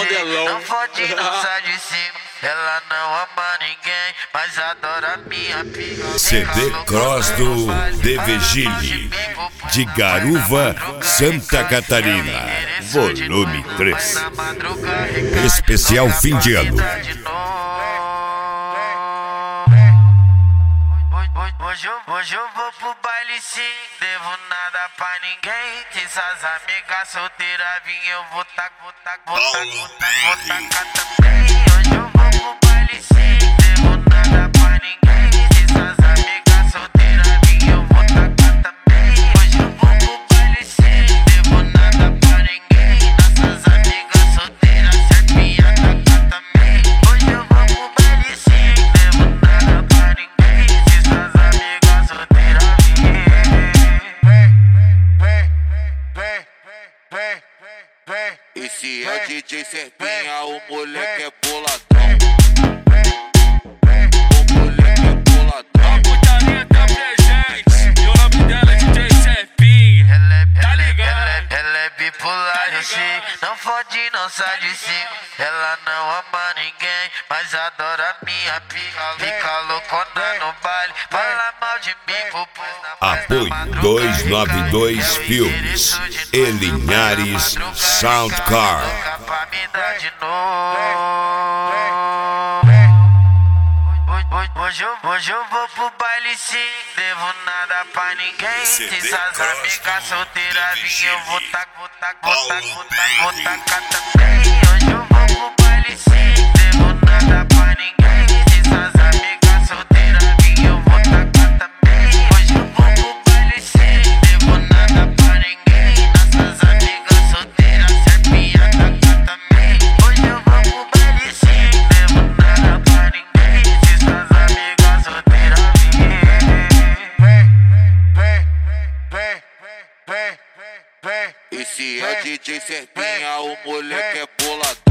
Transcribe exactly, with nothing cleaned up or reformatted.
modelão. Não fode, não sai de cima. Ela não ama ninguém, mas adora minha pica. C D Cross do De Vigile, de Garuva, Santa Catarina, volume três. Especial fim de ano. Hoje eu, hoje eu vou pro baile sim, devo nada pra ninguém. Se essas amigas solteiras vim, eu vou tá, vou tá, vou tá, vou tá, vou tacar também. Hoje eu vou pro baile sim, devo nada pra ninguém. Se essas amigas solteiras vim, eu vou tacar também. Hoje eu vou pro baile sim, devo nada pra ninguém. Nossas amigas solteiras certo ia tacar também. Hoje eu vou pro baile sim, devo nada pra ninguém. Se essas amigas solteiras vim. Esse é D J Serpinha, o moleque é boladão. O moleque é boladão. A putaria tá presente, e o nome dela é D J Serpinha. Tá ligado? Ela é bipolar, eu sei. Não fode, não sai de cima. Ela não ama ninguém, mas adora minha pica. Fica loucona no baile, fala mal de mim pro povo. Apoio duzentos e noventa e dois Filmes e Linhares Soundcar. Pra me dar de novo. Hoje eu, hoje eu vou pro baile sim, devo nada pra ninguém. Se essas amigas solteiras vim, eu vou tá, vou tá, vou tá, vou tá, vou tacar também. Hoje eu vou pro baile sim, devo nada pra ninguém. Se essas amigas solteiras vim, eu vou tacar também. Hoje eu vou pro baile sim, devo nada pra ninguém. Nossas amigas solteiras certo ia tacar também. Hoje eu vou pro baile sim, devo nada pra ninguém. Se essas amigas solteiras vim. Esse é D J Serpinha, o moleque é boladão.